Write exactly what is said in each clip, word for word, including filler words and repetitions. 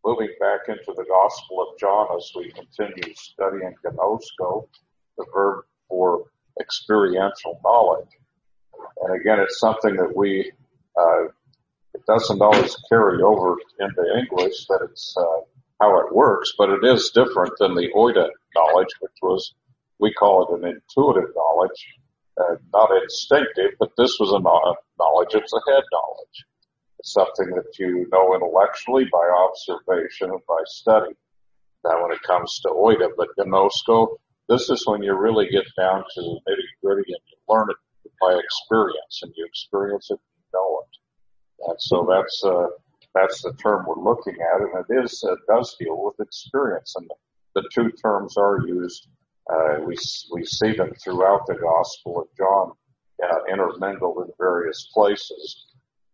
moving back into the Gospel of John as we continue studying gnosko, the verb for experiential knowledge. And again, it's something that we, uh, it doesn't always carry over into English that it's uh, how it works, but it is different than the oida knowledge, which was, we call it an intuitive knowledge, uh, not instinctive, but this was a knowledge, it's a head knowledge. It's something that you know intellectually by observation and by study. Now when it comes to oida, but gnosko, this is when you really get down to the nitty gritty and you learn it by experience, and you experience it and you know it. And so that's, uh, that's the term we're looking at, and it is, it does deal with experience, and the two terms are used. Uh, we, we see them throughout the Gospel of John, uh, intermingled in various places.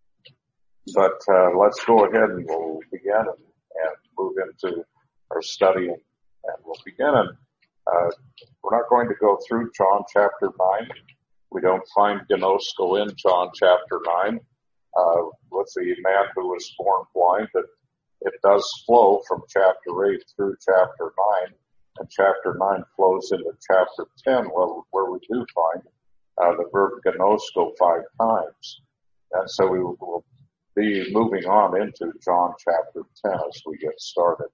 But, uh, let's go ahead and we'll begin and, and move into our study, and, and we'll begin. And, uh, we're not going to go through John chapter nine. We don't find gnosko in John chapter nine, uh, with the man who was born blind, but it does flow from chapter eight through chapter nine, and chapter nine flows into chapter ten, where, where we do find, uh, the verb gnosko five times. And so we will be moving on into John chapter ten as we get started.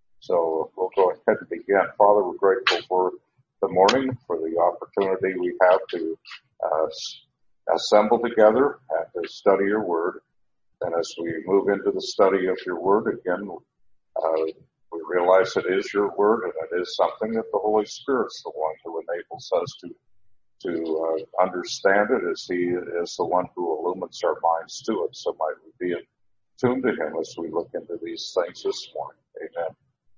So we'll go ahead and begin. Father, we're grateful for the morning, for the opportunity we have to uh, assemble together and to study your word. And as we move into the study of your word again, uh, we realize it is your word, and it is something that the Holy Spirit's the one who enables us to to uh, understand it, as he is the one who illumines our minds to it. So might we be attuned to him as we look into these things this morning. Amen.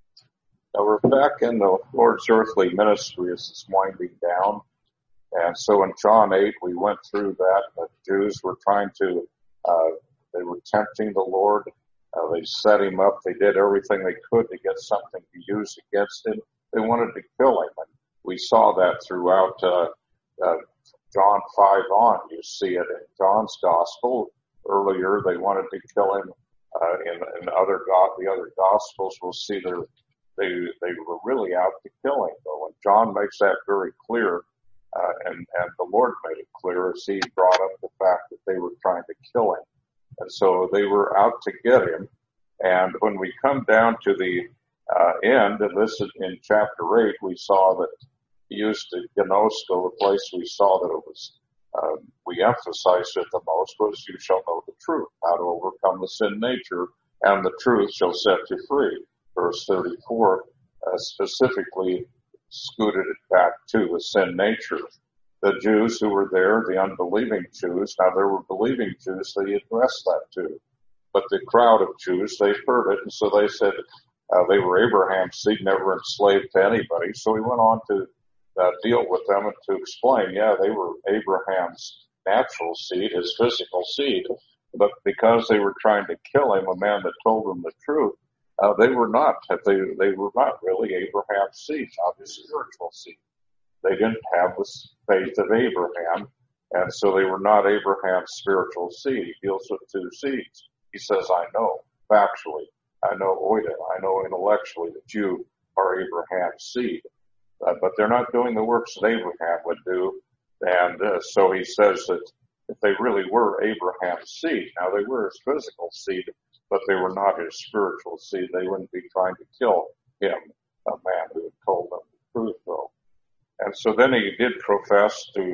Now we're back in the Lord's earthly ministry as it's winding down. And so in John eight, we went through that. The Jews were trying to, uh, they were tempting the Lord. Uh, they set him up. They did everything they could to get something to use against him. They wanted to kill him. And we saw that throughout, uh, uh, John five on. You see it in John's gospel. Earlier, they wanted to kill him. Uh, in, in other, go- the other gospels, we'll see their They, they were really out to kill him, though. And John makes that very clear, uh, and, and the Lord made it clear as he brought up the fact that they were trying to kill him. And so they were out to get him. And when we come down to the, uh, end, and this is in chapter eight, we saw that he used to gnosko, the place we saw that it was, uh, we emphasized it the most was, you shall know the truth, how to overcome the sin nature, and the truth shall set you free. Verse thirty-four uh, specifically scooted it back to the sin nature. The Jews who were there, the unbelieving Jews, now there were believing Jews that he addressed that to. But the crowd of Jews, they heard it, and so they said uh, they were Abraham's seed, never enslaved to anybody. So he went on to uh, deal with them and to explain, yeah, they were Abraham's natural seed, his physical seed, but because they were trying to kill him, a man that told them the truth, Uh, they were not, they, they were not really Abraham's seed, not his spiritual seed. They didn't have the faith of Abraham, and so they were not Abraham's spiritual seed. He deals with two seeds. He says, I know, factually, I know oida, I know intellectually that you are Abraham's seed. Uh, but they're not doing the works that Abraham would do, and uh, so he says that if they really were Abraham's seed, now they were his physical seed, but they were not his spiritual seed. They wouldn't be trying to kill him, a man who had told them the truth, though. And so then he did profess to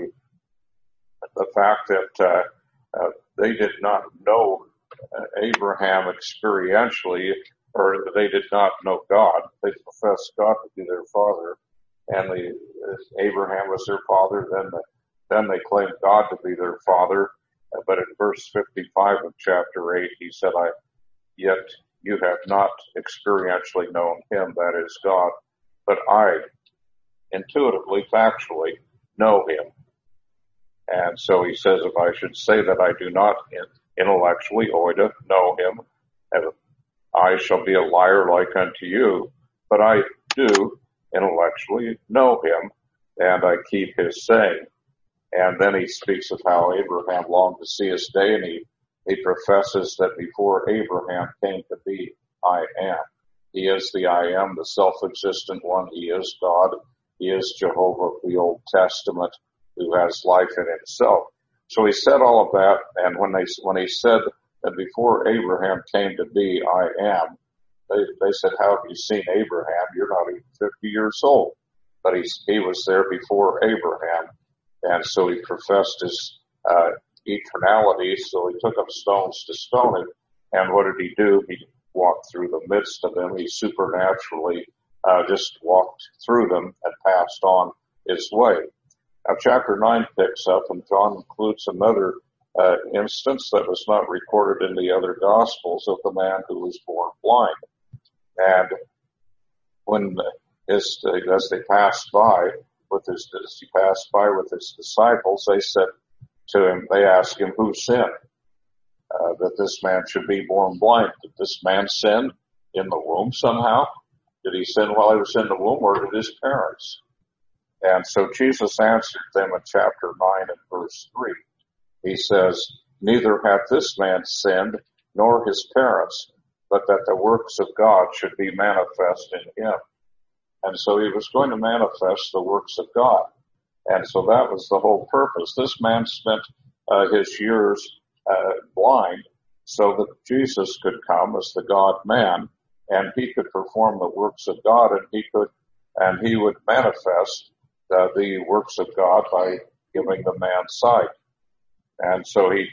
the fact that uh, uh, they did not know uh, Abraham experientially, or they did not know God. They professed God to be their father, and the, uh, Abraham was their father. Then, the, then they claimed God to be their father. Uh, but in verse fifty-five of chapter eight, he said, I Yet you have not experientially known him, that is God, but I intuitively, factually know him. And so he says, if I should say that I do not intellectually, oida, know him, I shall be a liar like unto you, but I do intellectually know him, and I keep his saying. And then he speaks of how Abraham longed to see his day, and he He professes that before Abraham came to be, I am. He is the I am, the self-existent one. He is God. He is Jehovah of the Old Testament, who has life in himself. So he said all of that, and when they when he said that before Abraham came to be, I am, they, they said, how have you seen Abraham? You're not even fifty years old. But he, he was there before Abraham, and so he professed his uh, eternality, so he took up stones to stone him. And what did he do? He walked through the midst of them. He supernaturally uh, just walked through them and passed on his way. Now, chapter nine picks up, and John includes another uh, instance that was not recorded in the other Gospels of the man who was born blind. And when his, as they passed by with his, as he passed by with his disciples, they said to him, they asked him, who sinned uh, that this man should be born blind? Did this man sin in the womb somehow? Did he sin while he was in the womb, or did his parents? And so Jesus answered them in chapter nine and verse three. He says, neither hath this man sinned, nor his parents, but that the works of God should be manifest in him. And so he was going to manifest the works of God. And so that was the whole purpose. This man spent uh, his years uh, blind so that Jesus could come as the God-man, and he could perform the works of God, and he could, and he would manifest uh, the works of God by giving the man sight. And so he,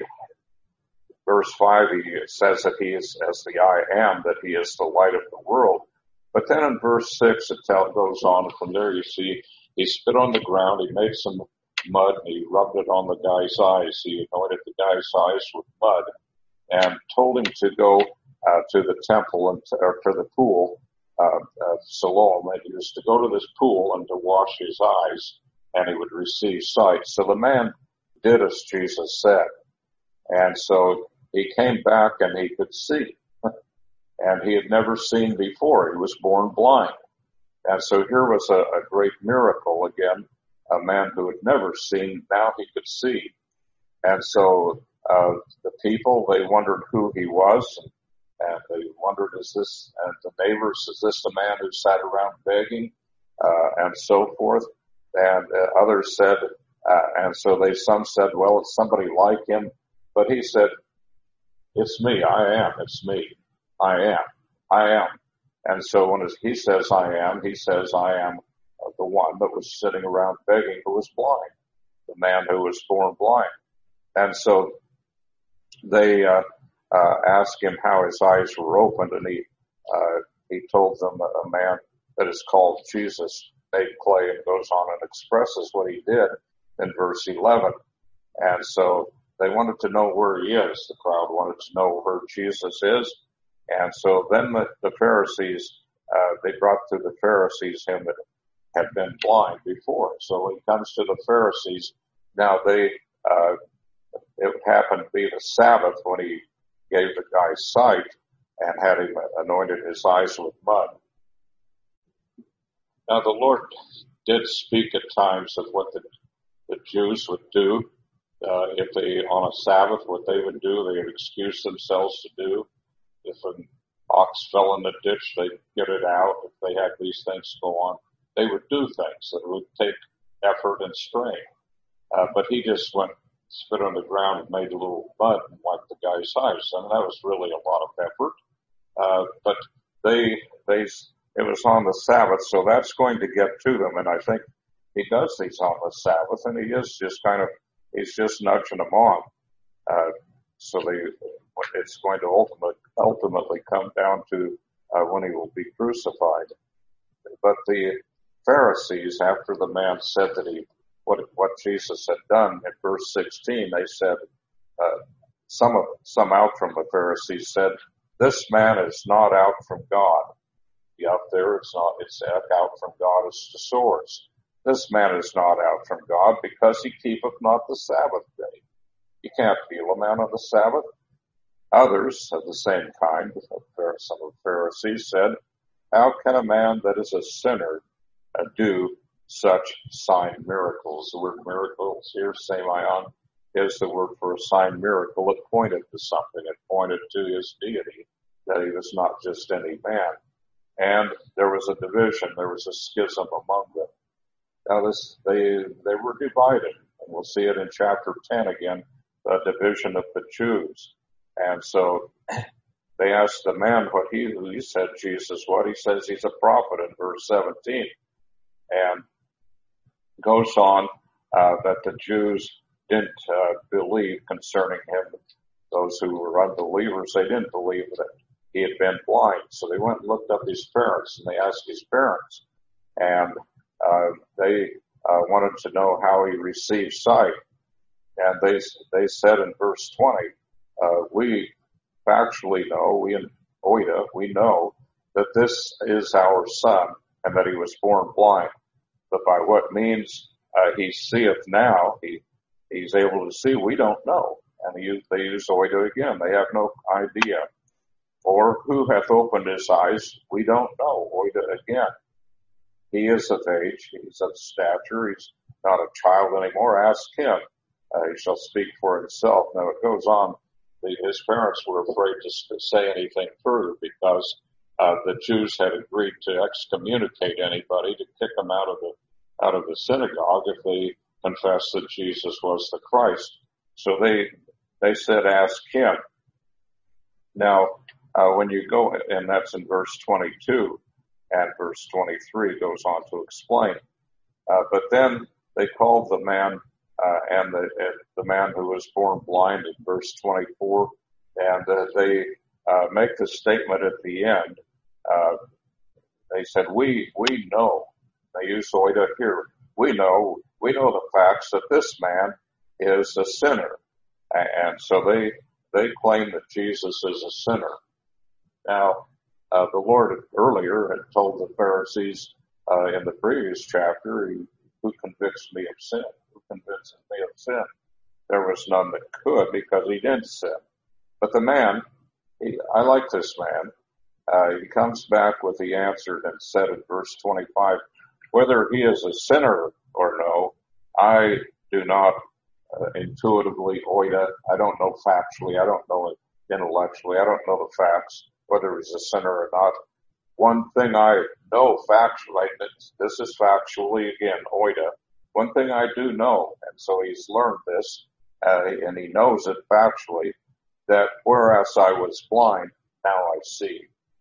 verse five, he says that he is as the I am, that he is the light of the world. But then in verse six, it tell, goes on. From there, you see, he spit on the ground, he made some mud, and he rubbed it on the guy's eyes. He anointed the guy's eyes with mud and told him to go uh, to the temple and to, or to the pool, uh, uh, Siloam, and he was to go to this pool and to wash his eyes, and he would receive sight. So the man did as Jesus said. And so he came back and he could see. And he had never seen before. He was born blind. And so here was a, a great miracle again. A man who had never seen, now he could see. And so uh, the people, they wondered who he was. And, and they wondered, is this, and the neighbors, is this the man who sat around begging? Uh, and so forth. And uh, others said, uh, and so they, some said, well, it's somebody like him. But he said, it's me. I am. It's me. I am. I am. And so when he says I am, he says I am the one that was sitting around begging who was blind, the man who was born blind. And so they uh, uh, asked him how his eyes were opened, and he uh, he told them a man that is called Jesus made clay, and goes on and expresses what he did in verse eleven. And so they wanted to know where he is. The crowd wanted to know where Jesus is. And so then the, the Pharisees, uh, they brought to the Pharisees him that had been blind before. So when he comes to the Pharisees, now they, uh, it happened to be the Sabbath when he gave the guy sight and had him anointed his eyes with mud. Now the Lord did speak at times of what the, the Jews would do, uh, if they, on a Sabbath, what they would do, they would excuse themselves to do. If an ox fell in the ditch, they'd get it out. If they had these things go on, they would do things that would take effort and strain. Uh, but he just went, spit on the ground and made a little mud and wiped the guy's eyes. And that was really a lot of effort. Uh, but they, they, it was on the Sabbath, so that's going to get to them. And I think he does these on the Sabbath, and he is just kind of, he's just nudging them on. Uh, so they, it's going to ultimately, ultimately come down to uh, when he will be crucified. But the Pharisees, after the man said that he, what, what Jesus had done in verse sixteen, they said, uh, some of, some out from the Pharisees said, this man is not out from God. The out there, it's not, it's out from God as to swords. This man is not out from God because he keepeth not the Sabbath day. You can't heal a man on the Sabbath. Others of the same kind, some of the Pharisees said, how can a man that is a sinner uh, do such sign miracles? The word miracles here, semeion, is the word for a sign miracle. It pointed to something. It pointed to his deity. that he was not just any man. And there was a division, there was a schism among them. Now this, they, they were divided. And we'll see it in chapter ten again, the division of the Jews. And so they asked the man what he, he said Jesus what. He says he's a prophet in verse seventeen. And goes on uh, that the Jews didn't uh, believe concerning him. Those who were unbelievers, they didn't believe that he had been blind. So they went and looked up his parents, and they asked his parents. And uh, they uh, wanted to know how he received sight. And they they said in verse twenty, uh, we factually know, we in Oida, we know that this is our son, and that he was born blind. But by what means uh, he seeth now, he he's able to see, we don't know. And they use, they use Oida again. They have no idea. Or who hath opened his eyes? We don't know. Oida again. He is of age. He's of stature. He's not a child anymore. Ask him. Uh, he shall speak for himself. Now it goes on. The, his parents were afraid to say anything further because uh, the Jews had agreed to excommunicate anybody, to kick them out of the out of the synagogue if they confessed that Jesus was the Christ. So they they said, ask him. Now, uh, when you go, and that's in verse twenty-two, and verse twenty-three goes on to explain. Uh, but then they called the man, uh, and the uh, the man who was born blind in verse twenty-four, and uh, they uh, make the statement at the end. Uh, they said, we we know. They use Oida here. We know, we know the facts that this man is a sinner. And so they, they claim that Jesus is a sinner. Now, uh, the Lord earlier had told the Pharisees, uh, in the previous chapter, he, who convicts me of sin? Who convinces me of sin? There was none that could because he didn't sin. But the man, he, I like this man. Uh, he comes back with the answer and said in verse twenty-five, whether he is a sinner or no, I do not uh, intuitively, oida, I don't know factually, I don't know it intellectually, I don't know the facts, whether he's a sinner or not. One thing I know factually, this is factually again, oida, one thing I do know, and so he's learned this, uh, and he knows it factually, that whereas I was blind, now I see.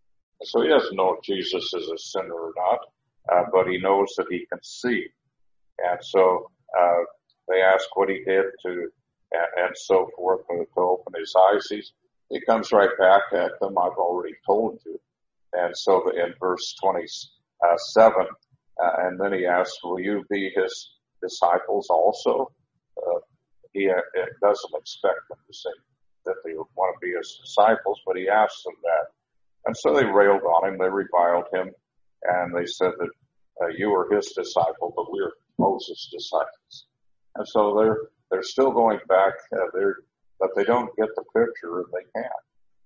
So he doesn't know if Jesus is a sinner or not. Uh, but he knows that he can see. And so, uh, they ask what he did to, and, and so forth, to open his eyes. He's, he comes right back at them. I've already told you. And so the, in verse twenty-seven, uh, and then he asks, will you be his disciples also? Uh, he uh, doesn't expect them to say that they want to be his disciples, but he asks them that. And so they railed on him. They reviled him. And they said that uh, you are his disciple, but we are Moses' disciples. And so they're they're still going back. Uh, they're but they don't get the picture, and they can't.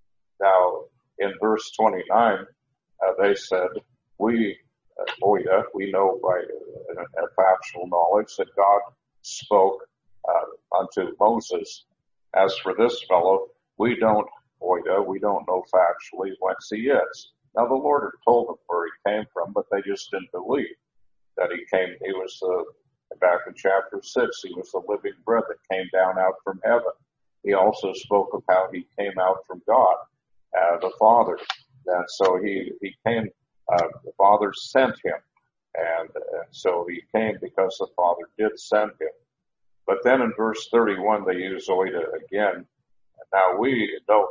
Now, in verse twenty-nine, uh, they said, "We, uh, Oida, we know by uh, factual knowledge that God spoke uh, unto Moses. As for this fellow, we don't, Oida, we don't know factually whence he is." Now the Lord had told them where he came from, but they just didn't believe that he came. He was the, back in chapter six, he was the living bread that came down out from heaven. He also spoke of how he came out from God, uh, the Father. And so he, he came, uh, the Father sent him. And, and so he came because the Father did send him. But then in verse thirty-one, they use Oida again. Now we know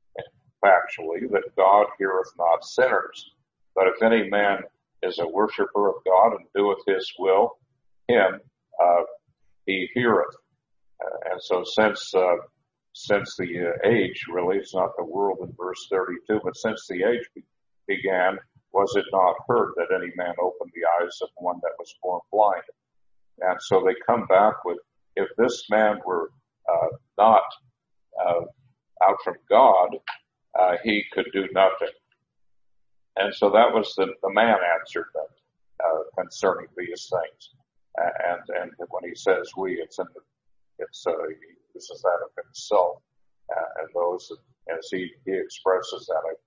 factually that God heareth not sinners. But if any man is a worshiper of God and doeth his will, him uh, he heareth. Uh, and so since uh, since the uh, age, really, it's not the world in verse thirty-two, but since the age be- began, was it not heard that any man opened the eyes of one that was born blind? And so they come back with, if this man were uh, not uh, out from God, Uh, he could do nothing. And so that was the, the man answered them, uh, concerning these things. And, and when he says we, it's in the, it's, uh, he uses that of himself. Uh, and those, as he, he expresses that, I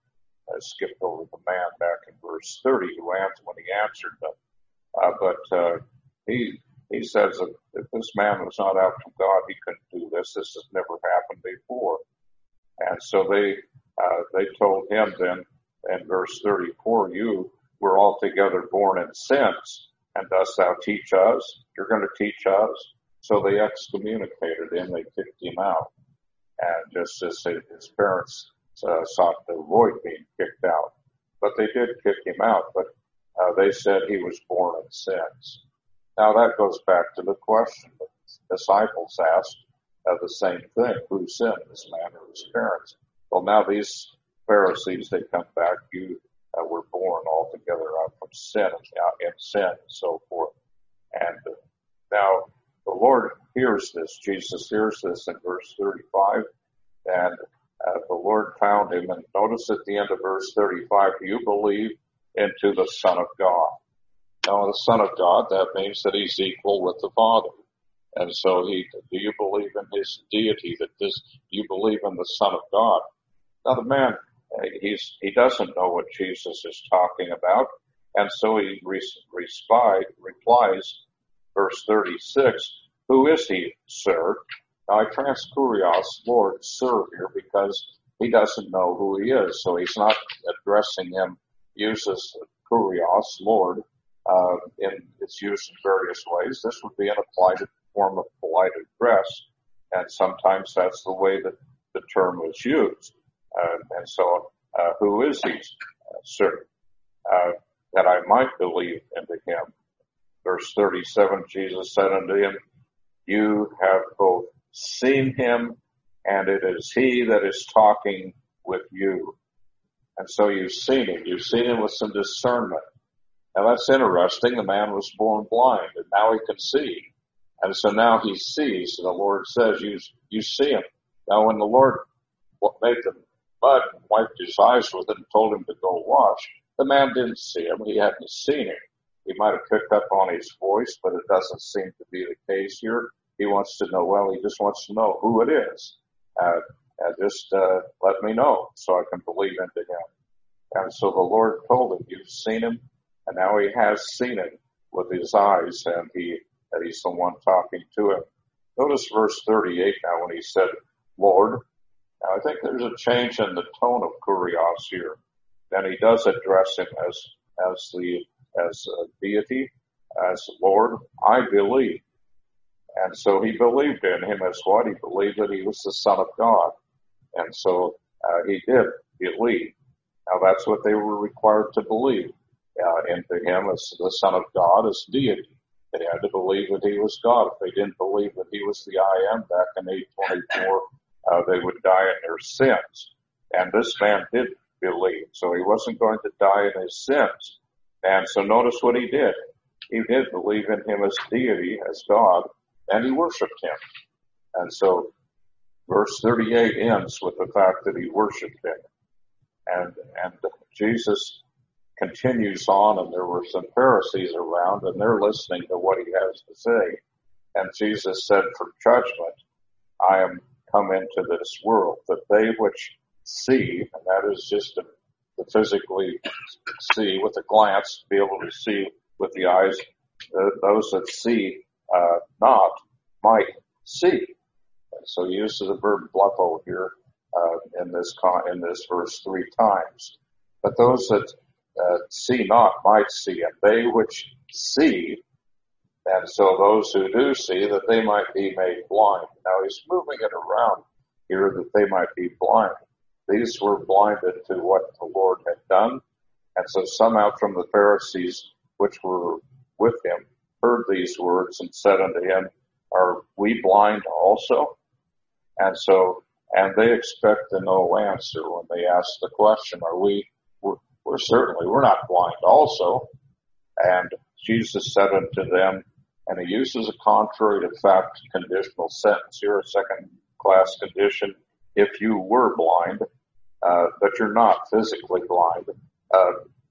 I skipped over the man back in verse thirty who answered when he answered them. Uh, but uh, he he says that if this man was not out from God, he couldn't do this. This has never happened before. And so they uh, they told him then in verse thirty-four, you were altogether born in sins, and dost thou teach us? You're going to teach us? So they excommunicated him. They kicked him out. And just as his parents uh, sought to avoid being kicked out. But they did kick him out, but uh, they said he was born in sins. Now that goes back to the question that the disciples asked uh, the same thing. Who sinned, this man or his parents? Well, now these Pharisees, they come back. You uh, were born altogether out from sin, out in sin and so forth. And uh, now the Lord hears this. Jesus hears this in verse thirty-five. And uh, the Lord found him. And notice at the end of verse thirty-five, do you believe into the Son of God? Now, the Son of God, that means that he's equal with the Father. And so he, do you believe in his deity? That this, do you believe in the Son of God? Now the man, he's, he doesn't know what Jesus is talking about. And so he re- respy, replies, verse thirty-six, who is he, sir? Now I transkurios, Lord, sir here, because he doesn't know who he is. So he's not addressing him, uses kurios, Lord. Uh, in its use in various ways. This would be an applied form of polite address, and sometimes that's the way that the term is used. Uh, and so, uh, who is he, uh, sir, uh, that I might believe into him? Verse thirty-seven, Jesus said unto him, you have both seen him, and it is he that is talking with you. And so you've seen him. You've seen him with some discernment. Now that's interesting. The man was born blind, and now he can see. And so now he sees, and the Lord says, you, you see him. Now when the Lord made the mud and wiped his eyes with it and told him to go wash, the man didn't see him. He hadn't seen him. He might have picked up on his voice, but it doesn't seem to be the case here. He wants to know, well, he just wants to know who it is. Uh, and just uh, let me know so I can believe into him. And so the Lord told him, you've seen him. And now he has seen it with his eyes, and he that he's the one talking to him. Notice verse thirty-eight now when he said, Lord. Now I think there's a change in the tone of kurios here. Then he does address him as as the as a deity, as Lord. I believe. And so he believed in him as what? He believed that he was the Son of God. And so uh, he did believe. Now that's what they were required to believe. Uh, into him as the Son of God, as deity. They had to believe that he was God. If they didn't believe that he was the I Am back in eight twenty-four, uh, they would die in their sins. And this man did believe, so he wasn't going to die in his sins. And so notice what he did. He did believe in him as deity, as God, and he worshiped him. And so verse thirty-eight ends with the fact that he worshiped him. And, and Jesus continues on, and there were some Pharisees around, and they're listening to what he has to say. And Jesus said, for judgment, I am come into this world, that they which see, and that is just to, to physically see with a glance, to be able to see with the eyes, uh, those that see uh, not might see. And so he uses the verb blepho here uh, in this con- in this verse three times. But those that Uh, see not might see, and they which see, and so those who do see, that they might be made blind. Now he's moving it around here that they might be blind. These were blinded to what the Lord had done, and so some out from the Pharisees which were with him heard these words and said unto him, are we blind also? And so, and they expect a no answer when they ask the question, are we we're, We're certainly, we're not blind also. And Jesus said unto them, and he uses a contrary to fact conditional sentence here, a second class condition. If you were blind, uh, but you're not physically blind, uh,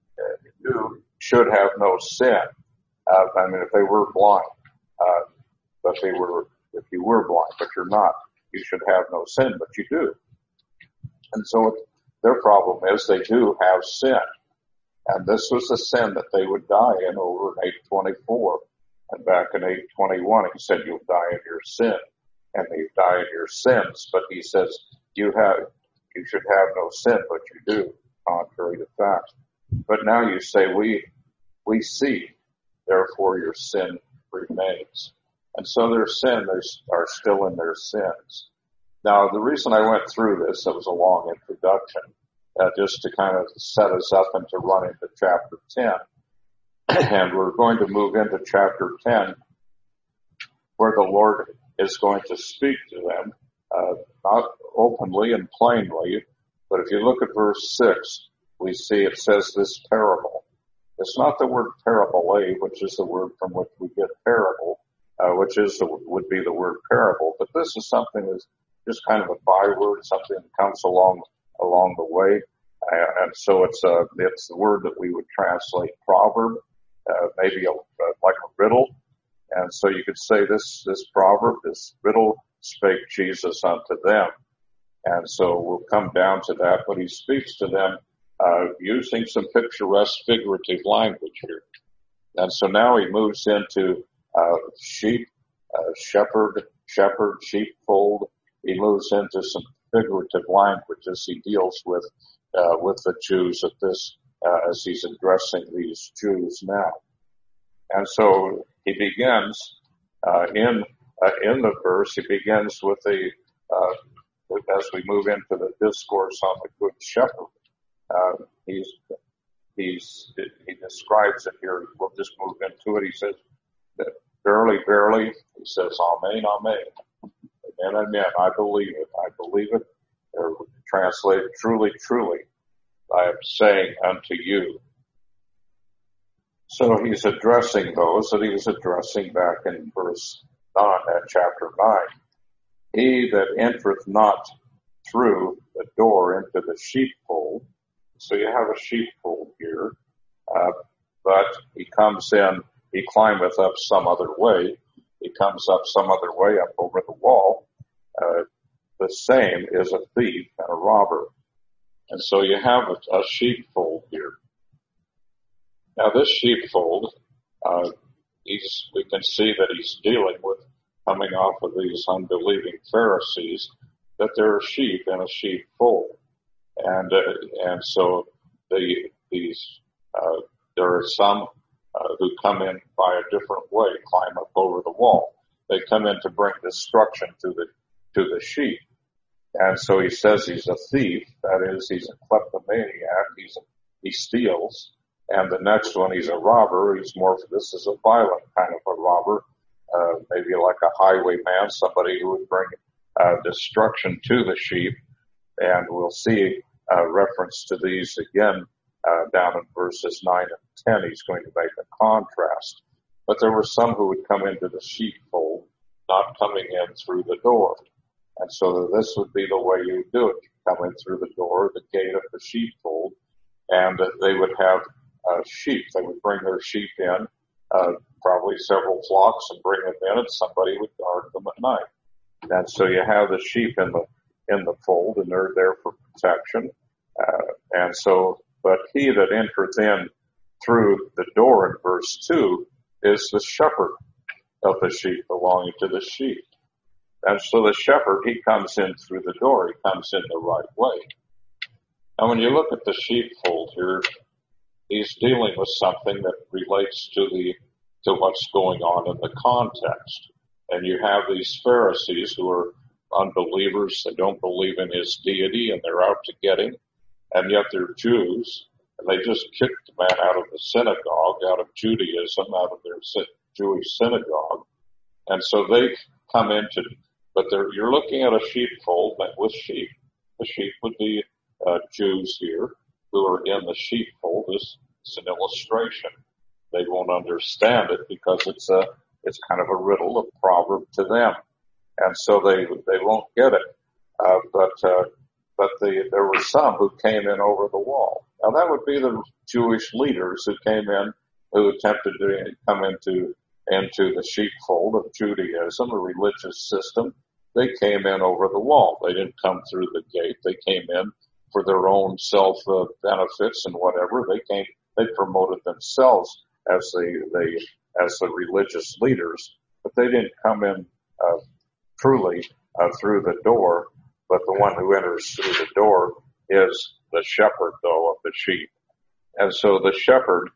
you should have no sin. Uh, I mean, if they were blind, uh, but they were, if you were blind, but you're not, you should have no sin, but you do. And so their problem is they do have sin. And this was a sin that they would die in over in eight twenty-four. And back in eight twenty-one, he said, you'll die in your sin. And you die in your sins. But he says, you have, you should have no sin, but you do, contrary to fact. But now you say, we, we see, therefore your sin remains. And so their sin, they are still in their sins. Now, the reason I went through this, it was a long introduction, uh, just to kind of set us up and to run into chapter ten. And we're going to move into chapter ten, where the Lord is going to speak to them, uh, not openly and plainly, but if you look at verse six, we see it says this parable. It's not the word parabole, which is the word from which we get parable, uh, which is the, would be the word parable, but this is something that's just kind of a byword, something that comes along along the way, uh, and so it's uh, it's the word that we would translate proverb, uh, maybe a, uh, like a riddle, and so you could say this this proverb, this riddle spake Jesus unto them, and so we'll come down to that, but he speaks to them uh, using some picturesque figurative language here, and so now he moves into uh, sheep, uh, shepherd, shepherd, sheepfold. He moves into some figurative language as he deals with uh, with the Jews at this uh, as he's addressing these Jews now. And so he begins uh, in uh, in the verse. He begins with a uh, as we move into the discourse on the Good Shepherd. Uh, he's he's he describes it here. We'll just move into it. He says that verily, verily. He says, Amen, Amen. Amen, amen. I believe it. I believe it. Or translated, truly, truly, I am saying unto you. So he's addressing those that he was addressing back in verse nine, uh, chapter nine. He that entereth not through the door into the sheepfold. So you have a sheepfold here, uh, but he comes in, he climbeth up some other way. He comes up some other way up over the wall. Uh, the same is a thief and a robber. And so you have a, a sheepfold here. Now this sheepfold, uh, he's, we can see that he's dealing with, coming off of these unbelieving Pharisees, that there are sheep in a sheepfold. And, uh, and so the, these, uh, there are some Uh, who come in by a different way, climb up over the wall. They come in to bring destruction to the to the sheep. And so he says he's a thief. That is, he's a kleptomaniac. He's a, he steals. And the next one, he's a robber. He's more, this is a violent kind of a robber, uh, maybe like a highwayman, somebody who would bring uh, destruction to the sheep. And we'll see uh, reference to these again uh, down in verses nine and ten. He's going to make a contrast. But there were some who would come into the sheepfold, not coming in through the door. And so this would be the way you do it. You come in through the door, the gate of the sheepfold, and they would have uh, sheep. They would bring their sheep in, uh, probably several flocks, and bring them in, and somebody would guard them at night. And so you have the sheep in the in the fold, and they're there for protection. Uh, and so, but he that entereth in through the door in verse two is the shepherd of the sheep, belonging to the sheep. And so the shepherd, he comes in through the door. He comes in the right way. Now, when you look at the sheepfold here, he's dealing with something that relates to the to what's going on in the context. And you have these Pharisees who are unbelievers. They don't believe in his deity, and they're out to get him. And yet they're Jews, and they just kicked the man out of the synagogue, out of Judaism, out of their Jewish synagogue. And so they come into, but they're, you're looking at a sheepfold with sheep. The sheep would be uh, Jews here who are in the sheepfold. This is an illustration. They won't understand it because it's a it's kind of a riddle, a proverb to them, and so they they won't get it. Uh, but uh, but the, there were some who came in over the wall. Now that would be the Jewish leaders who came in, who attempted to come into into the sheepfold of Judaism, a religious system. They came in over the wall. They didn't come through the gate. They came in for their own self uh, benefits and whatever. They came, they promoted themselves as the, the, as the religious leaders, but they didn't come in, uh, truly, uh, through the door, but the one who enters through the door is the shepherd, though, of the sheep. And so the shepherd,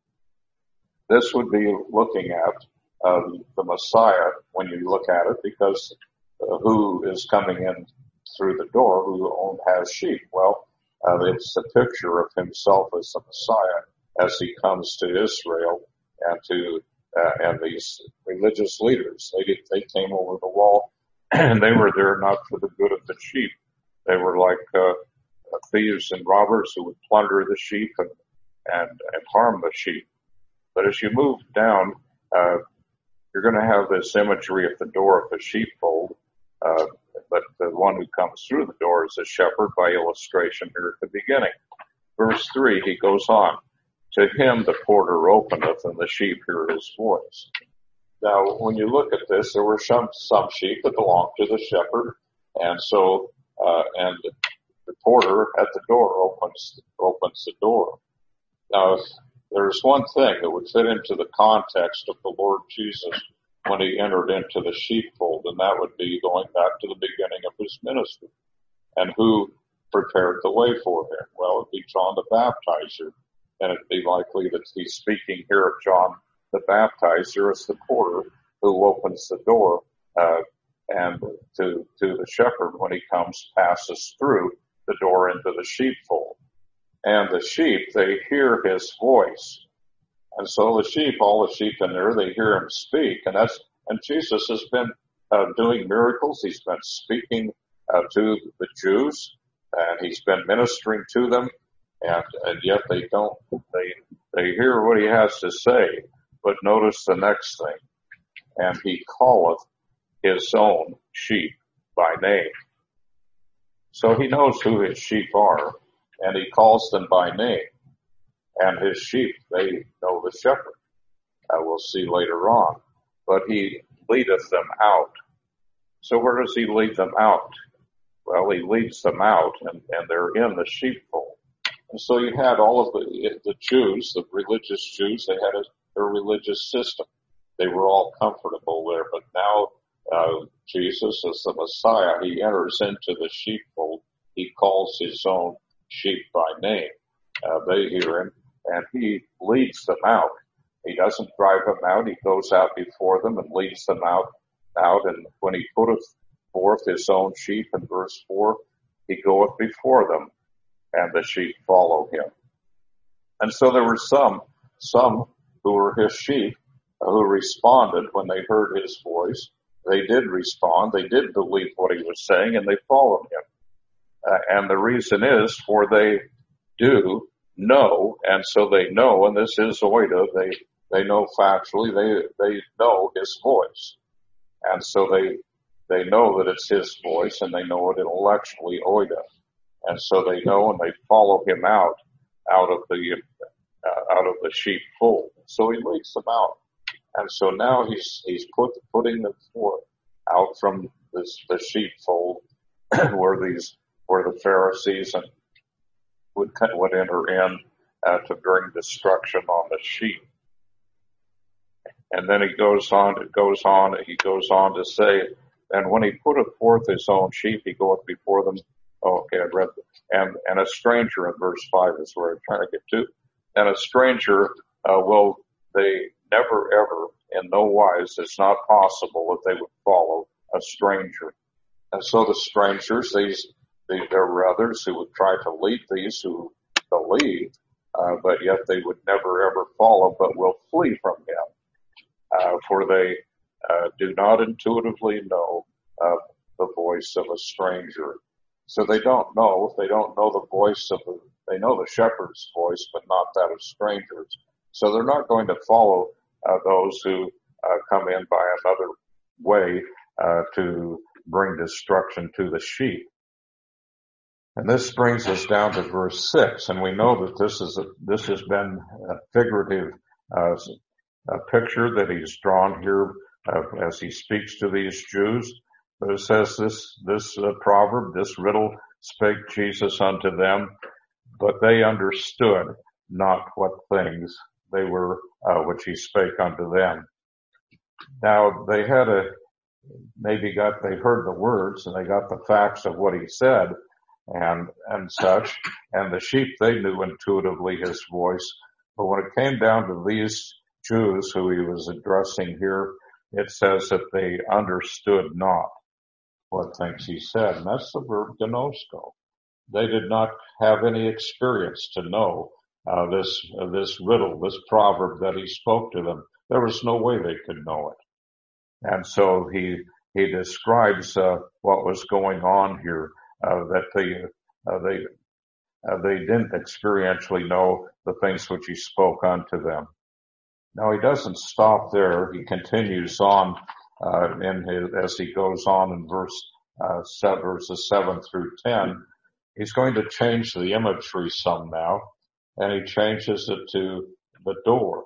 this would be looking at uh, the Messiah when you look at it, because uh, who is coming in through the door, who has sheep? Well, uh, it's a picture of himself as the Messiah as he comes to Israel and to uh, and these religious leaders. They did, they came over the wall, and they were there not for the good of the sheep. They were like uh, thieves and robbers who would plunder the sheep and and, and harm the sheep. But as you move down, uh, you're going to have this imagery at the door of the sheepfold. Uh, but the one who comes through the door is a shepherd by illustration here at the beginning. Verse three, he goes on. To him the porter openeth, and the sheep hear his voice. Now, when you look at this, there were some, some sheep that belonged to the shepherd, and so, uh, and the porter at the door opens, opens the door. Now, there's one thing that would fit into the context of the Lord Jesus when he entered into the sheepfold, and that would be going back to the beginning of his ministry. And who prepared the way for him? Well, it'd be John the Baptizer, and it'd be likely that he's speaking here of John the Baptizer as the porter who opens the door uh, and to to the shepherd when he comes, passes through the door into the sheepfold. And the sheep, they hear his voice. And so the sheep, all the sheep in there, they hear him speak. And that's, and Jesus has been uh, doing miracles. He's been speaking uh, to the Jews, and he's been ministering to them. And, and yet they don't, they, they hear what he has to say. But notice the next thing. And he calleth his own sheep by name. So he knows who his sheep are, and he calls them by name. And his sheep, they know the shepherd. Uh, we'll see later on. But he leadeth them out. So where does he lead them out? Well, he leads them out, and, and they're in the sheepfold. And so you had all of the, the Jews, the religious Jews, they had a, their religious system. They were all comfortable there. But now uh, Jesus, as the Messiah, he enters into the sheepfold. He calls his own sheep by name. Uh, they hear him, and he leads them out. He doesn't drive them out. He goes out before them and leads them out. Out, and when he putteth forth his own sheep, in verse four, he goeth before them, and the sheep follow him. And so there were some, some who were his sheep, uh, who responded when they heard his voice. They did respond. They did believe what he was saying, and they followed him. Uh, and the reason is, for they do know, and so they know, and this is oida, they, they know factually, they, they know his voice. And so they, they know that it's his voice, and they know it intellectually, oida. And so they know, and they follow him out, out of the, uh, out of the sheepfold. So he leads them out. And so now he's, he's put, putting them forth out from this, the sheepfold where these, where the Pharisees and would, would enter in, uh, to bring destruction on the sheep. And then he goes on, it goes on, he goes on to say, and when he putteth forth his own sheep, he goeth before them. Oh, okay, I read that. And, and a stranger in verse five is where I'm trying to get to. And a stranger, uh, will, they never ever, in no wise, it's not possible that they would follow a stranger. And so the strangers, these, they, there were others who would try to lead these who believe, uh, but yet they would never ever follow, but will flee from him. Uh, for they, uh, do not intuitively know, uh, the voice of a stranger. So they don't know, they don't know the voice of the, they know the shepherd's voice, but not that of strangers. So they're not going to follow, uh, those who, uh, come in by another way, uh, to bring destruction to the sheep. And this brings us down to verse six, and we know that this is a, this has been a figurative, uh, a picture that he's drawn here, uh, as he speaks to these Jews. But it says this, this uh, proverb, this riddle spake Jesus unto them, but they understood not what things they were, uh, which he spake unto them. Now they had a, maybe got, they heard the words and they got the facts of what he said and, and such. And the sheep, they knew intuitively his voice. But when it came down to these Jews who he was addressing here, it says that they understood not what things he said. And that's the verb gnosko. They did not have any experience to know uh, this uh, this riddle, this proverb that he spoke to them. There was no way they could know it. And so he he describes uh, what was going on here, uh, that they uh, they uh, they didn't experientially know the things which he spoke unto them. Now he doesn't stop there. He continues on uh, in his, as he goes on in verse uh, seven, verses seven through ten. He's going to change the imagery some now, and he changes it to the door.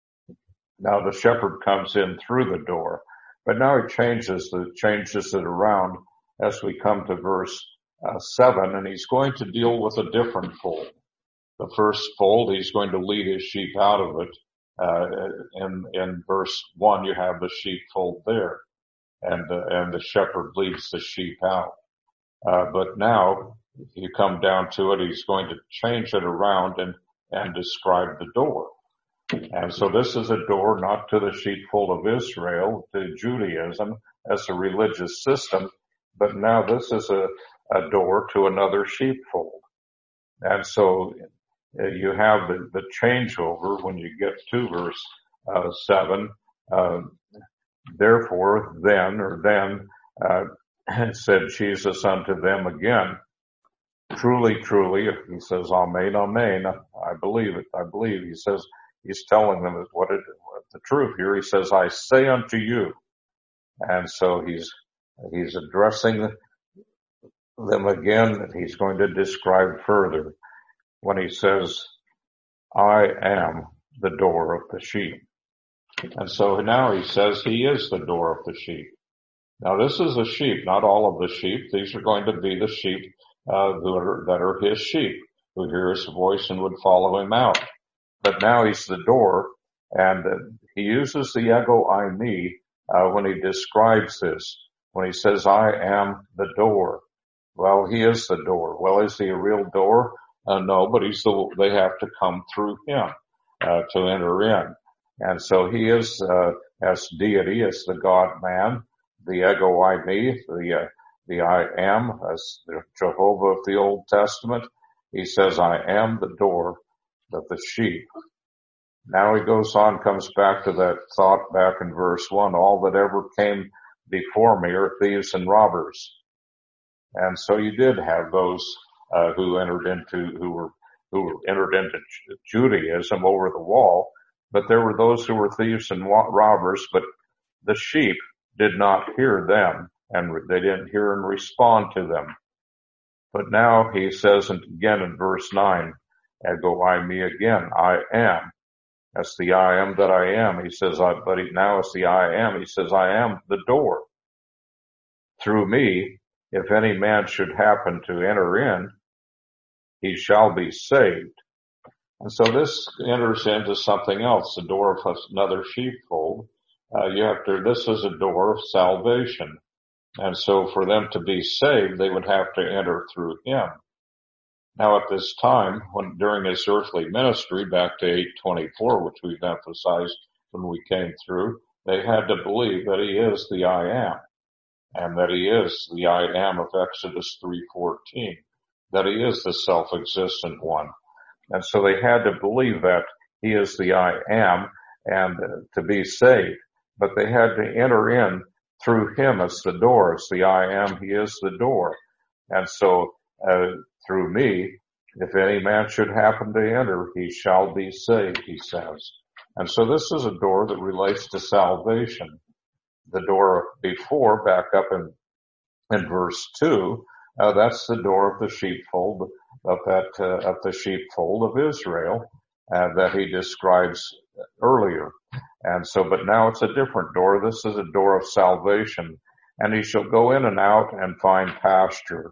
Now the shepherd comes in through the door, but now he changes the changes it around as we come to verse uh, seven, and he's going to deal with a different fold. The first fold, he's going to lead his sheep out of it. Uh, in in verse one, you have the sheepfold there, and uh, and the shepherd leads the sheep out. Uh, but now, if you come down to it, he's going to change it around and, and describe the door. And so this is a door not to the sheepfold of Israel, to Judaism as a religious system, but now this is a, a door to another sheepfold. And so uh, you have the, the changeover when you get to verse uh, seven. Uh, therefore, then, or then, uh, said Jesus unto them again, truly, truly, he says, amen, amen, I believe it, I believe. He says, he's telling them what it, what the truth here. He says, I say unto you. And so he's, he's addressing them again. He's going to describe further when he says, I am the door of the sheep. And so now he says he is the door of the sheep. Now this is a sheep, not all of the sheep. These are going to be the sheep uh, who are, that are his sheep, who hear his voice and would follow him out. But now he's the door, and uh, he uses the ego I me uh, when he describes this. When he says, I am the door. Well, he is the door. Well, is he a real door? Uh, no, but he's the, they have to come through him uh, to enter in. And so he is, uh, as deity, as the God-man, the ego I me, the, uh, the I am, as the Jehovah of the Old Testament. He says, I am the door of the sheep. Now he goes on, comes back to that thought back in verse one, all that ever came before me are thieves and robbers. And so you did have those, uh, who entered into, who were, who were entered into Judaism over the wall, but there were those who were thieves and robbers, but the sheep did not hear them, and they didn't hear and respond to them. But now he says, and again in verse nine, ego I me again, I am. That's the I am that I am. He says, I, but he, now it's the I am. He says, I am the door. Through me, if any man should happen to enter in, he shall be saved. And so this enters into something else, the door of another sheepfold. Uh, you have to, this is a door of salvation. And so for them to be saved, they would have to enter through him. Now at this time, when during his earthly ministry, back to eight twenty-four, which we've emphasized when we came through, they had to believe that he is the I am, and that he is the I am of Exodus three fourteen, that he is the self-existent one. And so they had to believe that he is the I am and uh, to be saved. But they had to enter in through him as the door. As the I am, he is the door. And so uh, through me, if any man should happen to enter, he shall be saved, he says. And so this is a door that relates to salvation. The door before, back up in, in verse two, uh, that's the door of the sheepfold, of that, uh, of the sheepfold of Israel, uh, that he describes earlier. And so, but now it's a different door. This is a door of salvation. And he shall go in and out and find pasture.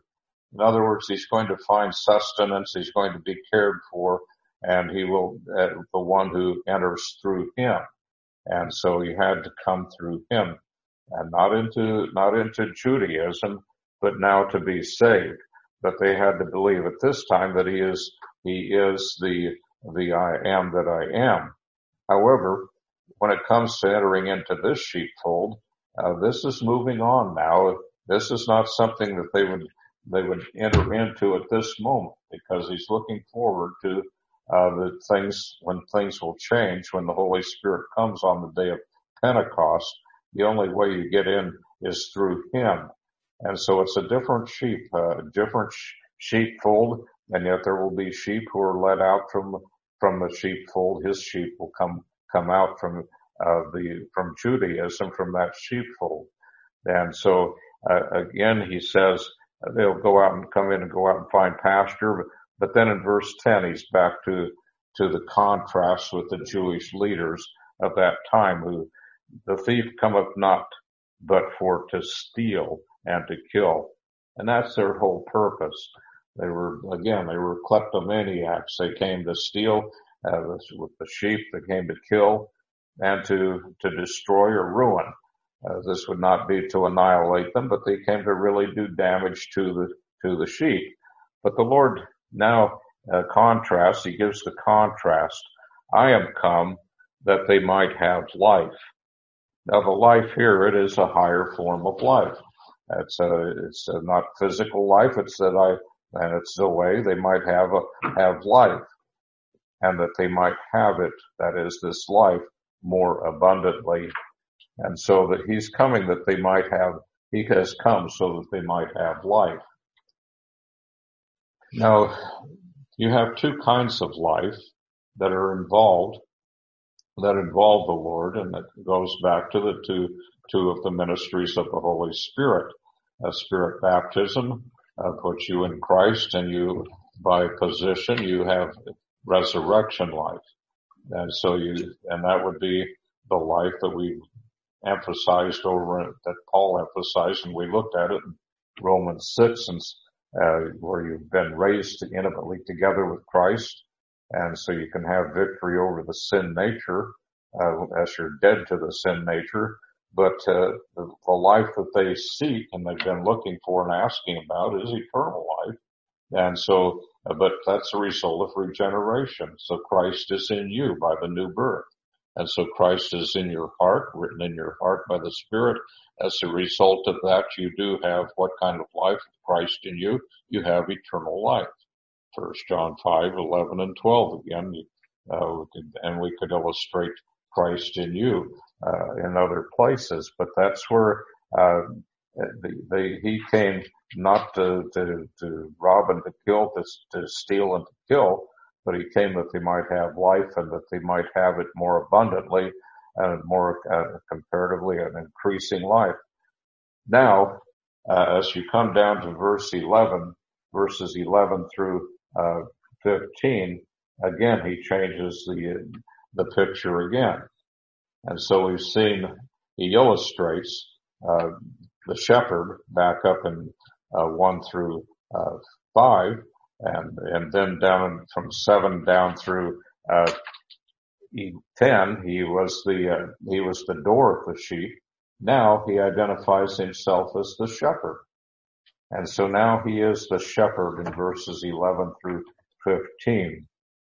In other words, he's going to find sustenance, he's going to be cared for, and he will, uh, the one who enters through him. And so he had to come through him, and not into, not into Judaism, but now to be saved. But they had to believe at this time that he is, he is the, the I am that I am. However, when it comes to entering into this sheepfold, uh, this is moving on now. This is not something that they would, they would enter into at this moment, because he's looking forward to uh, the things, when things will change, when the Holy Spirit comes on the day of Pentecost. The only way you get in is through him. And so it's a different sheep, uh, different sh- sheepfold, and yet there will be sheep who are let out from, from the sheepfold. His sheep will come, come out from, uh, the, from Judaism, from that sheepfold. And so, uh, again, he says they'll go out and come in and go out and find pasture. But, but then in verse ten, he's back to, to the contrast with the Jewish leaders of that time, who the thief cometh not but for to steal and to kill. And that's their whole purpose. They were, again, they were kleptomaniacs. They came to steal, uh, with the sheep. They came to kill and to, to destroy or ruin. Uh, this would not be to annihilate them, but they came to really do damage to the, to the sheep. But the Lord now, uh, contrasts, he gives the contrast. I am come that they might have life. Now the life here, it is a higher form of life. It's a, it's a not physical life. It's that I, and it's the way they might have a, have life, and that they might have it. That is, this life more abundantly. And so that he's coming that they might have, he has come so that they might have life. Now, you have two kinds of life that are involved, that involve the Lord, and it goes back to the two, two of the ministries of the Holy Spirit. A spirit baptism uh, puts you in Christ, and you, by position, you have resurrection life. And so you, and that would be the life that we emphasized over, that Paul emphasized, and we looked at it in Romans six, and, uh, where you've been raised intimately together with Christ. And so you can have victory over the sin nature, uh, as you're dead to the sin nature. But, uh, the, the life that they seek and they've been looking for and asking about is eternal life. And so, uh, but that's a result of regeneration. So Christ is in you by the new birth. And so Christ is in your heart, written in your heart by the Spirit. As a result of that, you do have what kind of life? Christ in you, you have eternal life. First John five, eleven and twelve again, uh, we could, and we could illustrate Christ in you, uh, in other places, but that's where, uh, the, the, he came not to, to, to rob and to kill, to, to steal and to kill, but he came that they might have life and that they might have it more abundantly and more, uh, comparatively an increasing life. Now, uh, as you come down to verse eleven, verses eleven through Uh, fifteen, again, he changes the, the picture again. And so we've seen, he illustrates, uh, the shepherd back up in, uh, one through, uh, five, and, and then down from seven down through, uh, ten, he was the, uh, he was the door of the sheep. Now he identifies himself as the shepherd. And so now he is the shepherd in verses eleven through fifteen.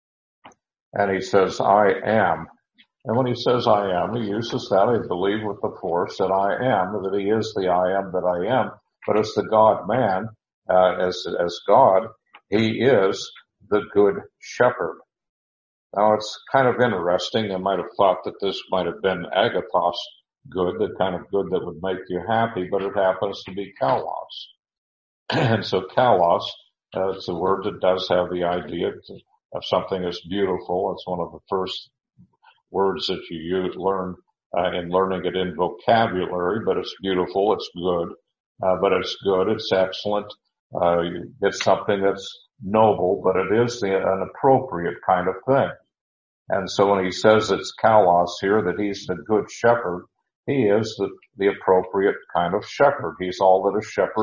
And he says, I am. And when he says I am, he uses that, I believe, with the force that I am, that he is the I am that I am. But as the God-man, uh, as, as God, he is the good shepherd. Now it's kind of interesting. I might have thought that this might have been agathos good, the kind of good that would make you happy, but it happens to be kalos. And so kalos, uh, it's a word that does have the idea of something that's beautiful. It's one of the first words that you use, learn, uh, in learning it in vocabulary, but it's beautiful, it's good, uh, but it's good, it's excellent, uh, it's something that's noble, but it is the, an appropriate kind of thing. And so when he says it's kalos here, that he's the good shepherd, he is the, the appropriate kind of shepherd. He's all that a shepherd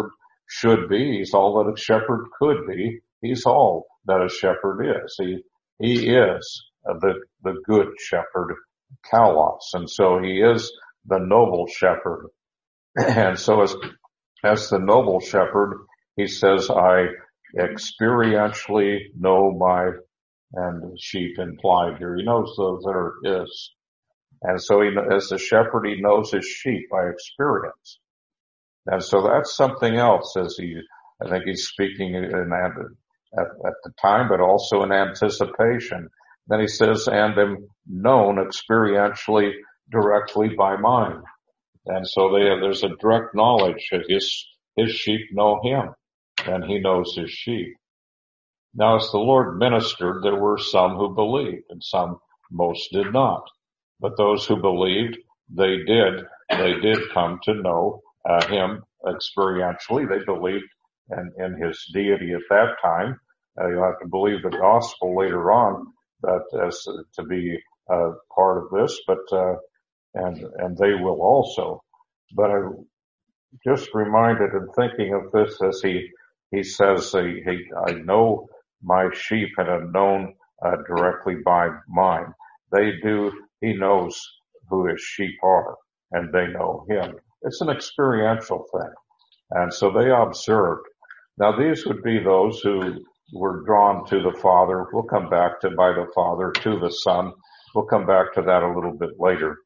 should be. He's all that a shepherd could be. He's all that a shepherd is. He, he is the, the good shepherd, Kalos. And so he is the noble shepherd. And so as, as the noble shepherd, he says, I experientially know my, and sheep implied here. He knows those that are his. And so he, as the shepherd, he knows his sheep by experience. And so that's something else as he, I think he's speaking in, at, at the time, but also in anticipation. Then he says, and am known experientially directly by mine. And so they, there's a direct knowledge that his, his sheep know him and he knows his sheep. Now as the Lord ministered, there were some who believed and some, most did not. But those who believed, they did, they did come to know uh, him experientially. They believed in, in his deity at that time. Uh, you'll have to believe the gospel later on that as uh, to be uh, part of this, but uh, and and they will also. But I just reminded in thinking of this as he he says, uh, he, I know my sheep and have known uh, directly by mine. They do. He knows who his sheep are, and they know him. It's an experiential thing. And so they observed. Now these would be those who were drawn to the Father. We'll come back to by the Father, to the Son. We'll come back to that a little bit later.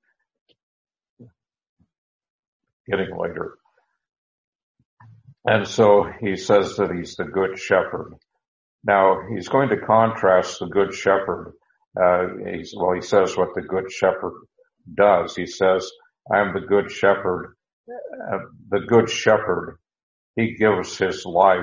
Getting later. And so he says that he's the good shepherd. Now he's going to contrast the good shepherd. Uh, he's, well, he says what the good shepherd does. He says, I am the good shepherd. Uh, the good shepherd, he gives his life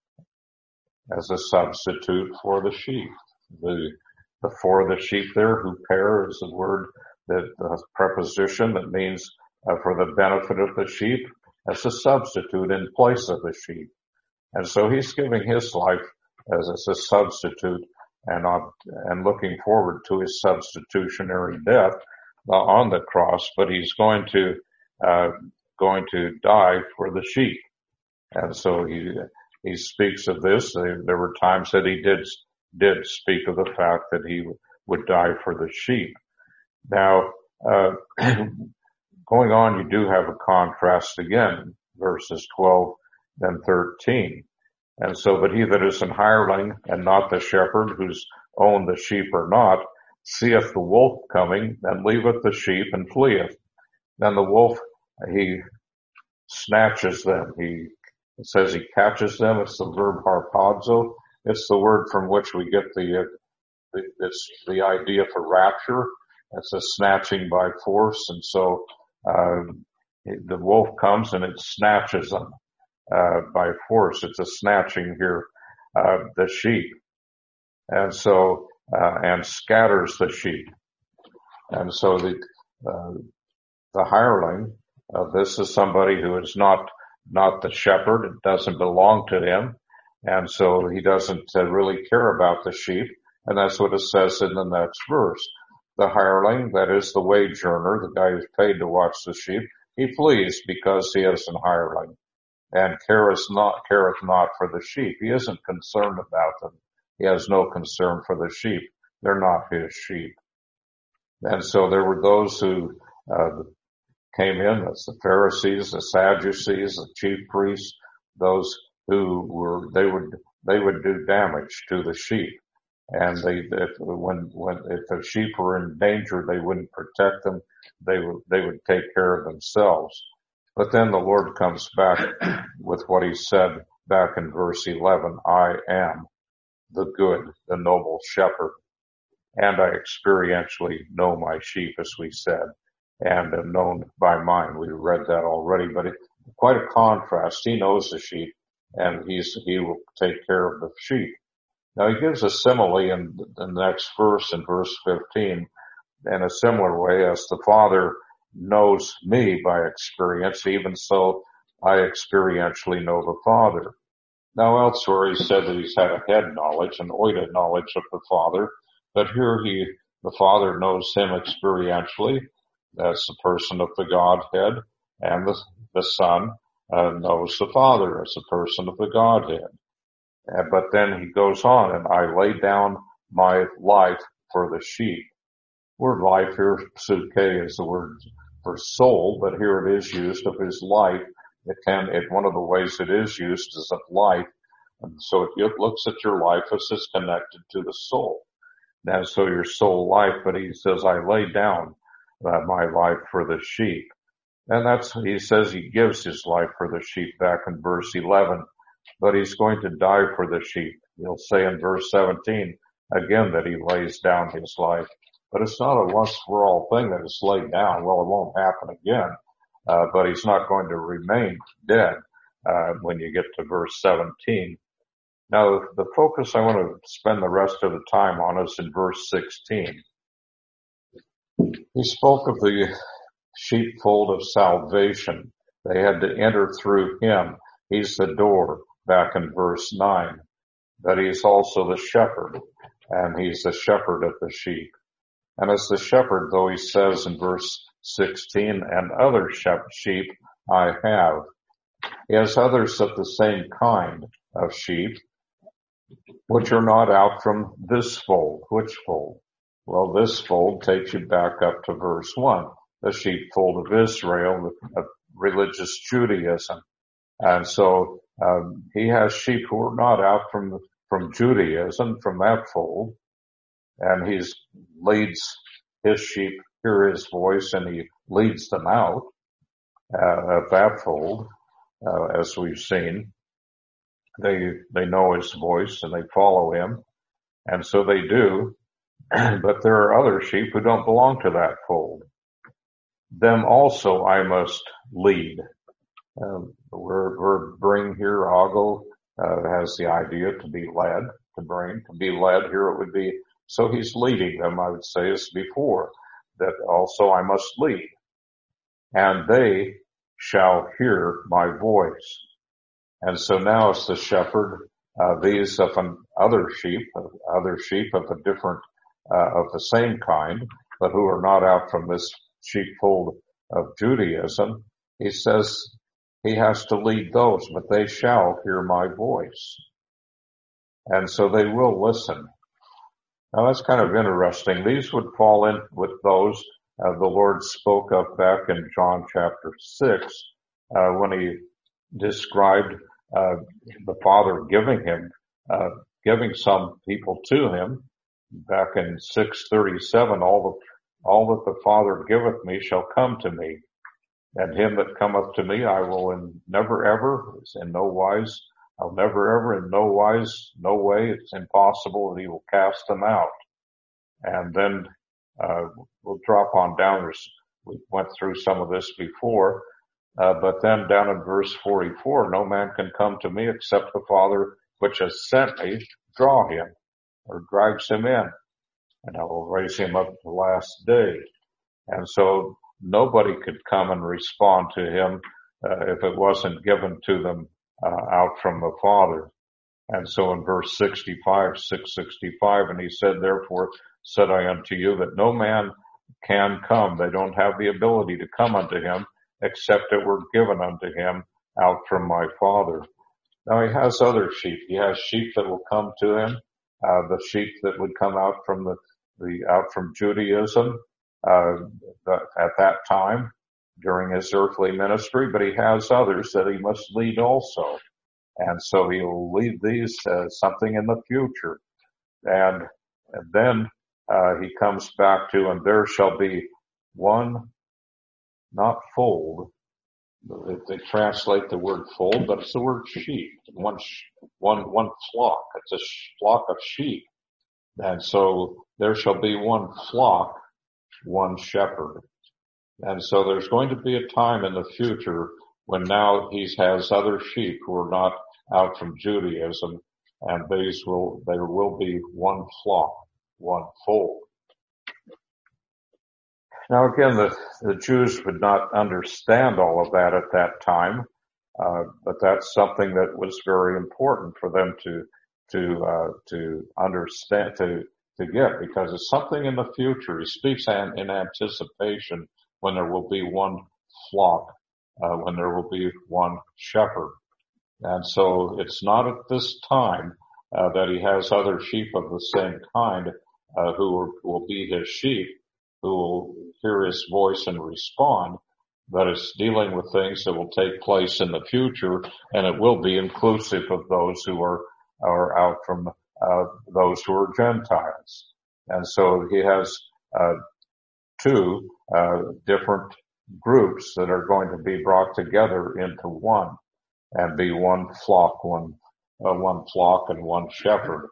as a substitute for the sheep. The, the for the sheep there, who pair is the word that the preposition that means uh, for the benefit of the sheep as a substitute in place of the sheep. And so he's giving his life as, as a substitute and uh, and looking forward to his substitutionary death uh, on the cross, but he's going to uh going to die for the sheep. And so he he speaks of this. There, there were times that he did did speak of the fact that he would die for the sheep. Now, uh going on, you do have a contrast again, verses twelve and thirteen. And so, but he that is an hireling and not the shepherd, whose own the sheep are not, seeth the wolf coming, and leaveth the sheep and fleeth. Then the wolf, he snatches them. He, it says he catches them. It's the verb harpazo. It's the word from which we get the, uh, the it's the idea for rapture. It's a snatching by force. And so, uh, the wolf comes and it snatches them. Uh, by force. It's a snatching here, uh, the sheep. And so, uh, and scatters the sheep. And so the, uh, the hireling, uh, this is somebody who is not, not the shepherd. It doesn't belong to him. And so he doesn't uh, really care about the sheep. And that's what it says in the next verse. The hireling, that is the wage earner, the guy who's paid to watch the sheep, he flees because he is an hireling. And careth not, careth not for the sheep. He isn't concerned about them. He has no concern for the sheep. They're not his sheep. And so there were those who uh, came in, that's the Pharisees, the Sadducees, the chief priests, those who were, they would, they would do damage to the sheep. And they, if, when, when, if the sheep were in danger, they wouldn't protect them. They would, they would take care of themselves. But then the Lord comes back with what he said back in verse eleven, I am the good, the noble shepherd, and I experientially know my sheep, as we said, and am known by mine. We read that already, but it, quite a contrast. He knows the sheep, and he's, he will take care of the sheep. Now he gives a simile in the next verse, in verse fifteen, in a similar way as the Father knows me by experience, even so I experientially know the Father. Now elsewhere he said that he's had a head knowledge, an oida knowledge of the Father, but here he, the Father knows him experientially. That's the person of the Godhead and the, the Son uh, knows the Father as a person of the Godhead. Uh, but then he goes on, and I lay down my life for the sheep. Word life here, psuke, is the word for soul, but here it is used of his life. It can, it, one of the ways it is used is of life. And so it looks at your life as it's connected to the soul. And so your soul life, but he says, I lay down uh, my life for the sheep. And that's, he says he gives his life for the sheep back in verse eleven, but he's going to die for the sheep. He'll say in verse seventeen again that he lays down his life. But it's not a once for all thing that it's laid down. Well, it won't happen again. Uh, but he's not going to remain dead, uh, when you get to verse seventeen. Now, the focus I want to spend the rest of the time on is in verse sixteen. He spoke of the sheepfold of salvation. They had to enter through him. He's the door, back in verse nine. But he's also the shepherd, and he's the shepherd of the sheep. And as the shepherd, though, he says in verse sixteen, and other sheep I have. He has others of the same kind of sheep, which are not out from this fold. Which fold? Well, this fold takes you back up to verse one, the sheepfold of Israel, of religious Judaism. And so um, he has sheep who are not out from from Judaism, from that fold, and he leads his sheep, hear his voice, and he leads them out uh, of that fold, uh, as we've seen. They they know his voice and they follow him, and so they do. But there are other sheep who don't belong to that fold. Them also I must lead. Um, the word, word bring here, ago, uh, has the idea to be led, to bring, to be led. Here it would be, so he's leading them, I would say, as before, that also I must lead. And they shall hear my voice. And so now it's the shepherd, uh, these of an other sheep, other sheep of a different, uh, of the same kind, but who are not out from this sheepfold of Judaism. He says he has to lead those, but they shall hear my voice. And so they will listen. Now that's kind of interesting. These would fall in with those uh, the Lord spoke of back in John chapter six, uh, when he described uh, the Father giving him, uh, giving some people to him. Back in six thirty-seven, all the, all that the Father giveth me shall come to me. And him that cometh to me, I will in never ever, in no wise, I'll never ever, in no wise, no way, it's impossible that he will cast them out. And then, uh, we'll drop on down. There's, we went through some of this before, uh, but then down in verse forty-four, no man can come to me except the Father which has sent me draw him, or drags him in, and I will raise him up the last day. And so nobody could come and respond to him uh, if it wasn't given to them uh, out from the Father. And so in verse sixty-five, six sixty-five, and he said, therefore said I unto you that no man can come. They don't have the ability to come unto him except it were given unto him out from my Father. Now he has other sheep. He has sheep that will come to him, uh, the sheep that would come out from the, the out from Judaism, uh, the, at that time during his earthly ministry, but he has others that he must lead also. And so he will lead these uh, something in the future. And, and then uh, he comes back to, and there shall be one, not fold. They translate the word fold, but it's the word sheep. One, one, one flock. It's a flock of sheep. And so there shall be one flock, one shepherd. And so there's going to be a time in the future when now he has other sheep who are not out from Judaism, and these will, there will be one flock, one fold. Now again, the, the Jews would not understand all of that at that time, uh, but that's something that was very important for them to, to, uh, to understand, to, to get, because it's something in the future. He speaks in, in anticipation when there will be one flock, uh, when there will be one shepherd. And so it's not at this time uh, that he has other sheep of the same kind uh, who will, will be his sheep, who will hear his voice and respond, but it's dealing with things that will take place in the future, and it will be inclusive of those who are, are out from uh, those who are Gentiles. And so he has uh, two uh, different groups that are going to be brought together into one and be one flock, one uh, one flock and one shepherd.